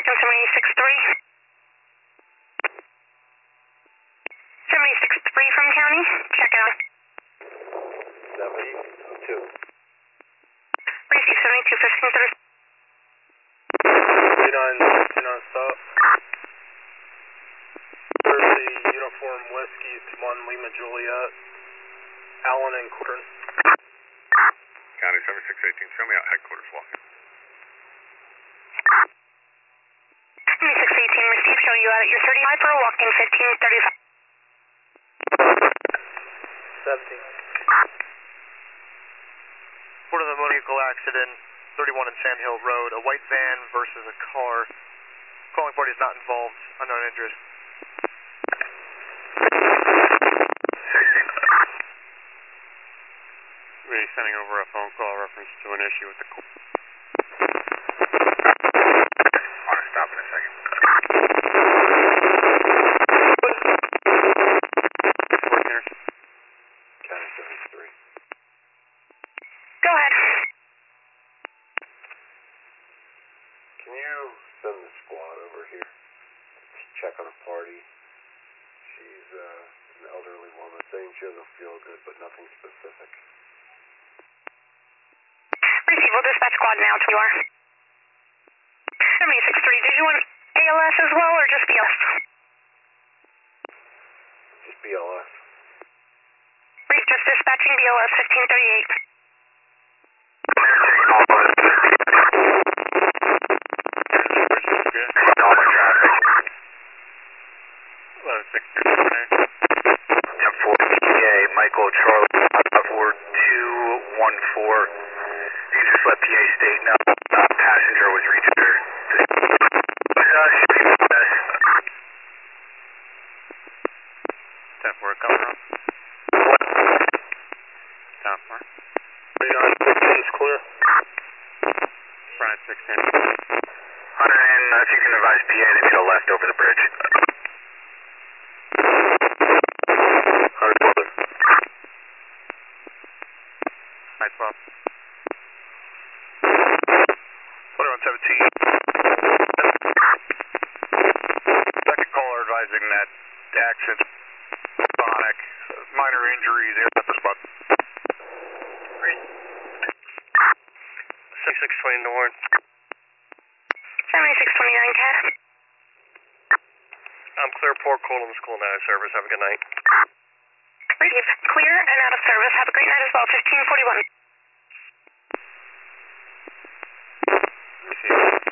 Falcon 763. 763 from county. Check it out. 72. Receive 72, 1530. 39 stop. Jersey, Uniform Whiskey, 1 Lima Juliet, Allen and Courtney. County 7618, show me out headquarters walking. 7618, receive, show you out at your 35 for a walk in 1535. 17. Report of a motor vehicle accident, 31 in Sand Hill Road, a white van versus a car. Calling party is not involved, unknown injured. 16. We're sending over a phone call reference to an issue with the On a stop in a second. County 73. Go ahead. Can you send the squad over here to check on a party? She's an elderly woman saying she doesn't feel good, but nothing specific. Receive, we'll dispatch squad now to your 763. Did you want ALS as well or just BLS? Just BLS. Brief, just dispatching BLS 1538. Michael Charlie, Ward 214. You just let PA State know passenger was registered. 10-4 coming up. 10-4. 39 is clear. Brian 16. Hunter, and if you can advise PA, they made a left over the bridge. 100. Night 12. 2117. Second caller advising that the accident chronic, minor injuries, air pepper spot. 6620 North. 7629 CAD. I'm clear, Port Colum School now, service. Have a good night. Receive, clear and out of service. Have a great night as well. 1541. Receive.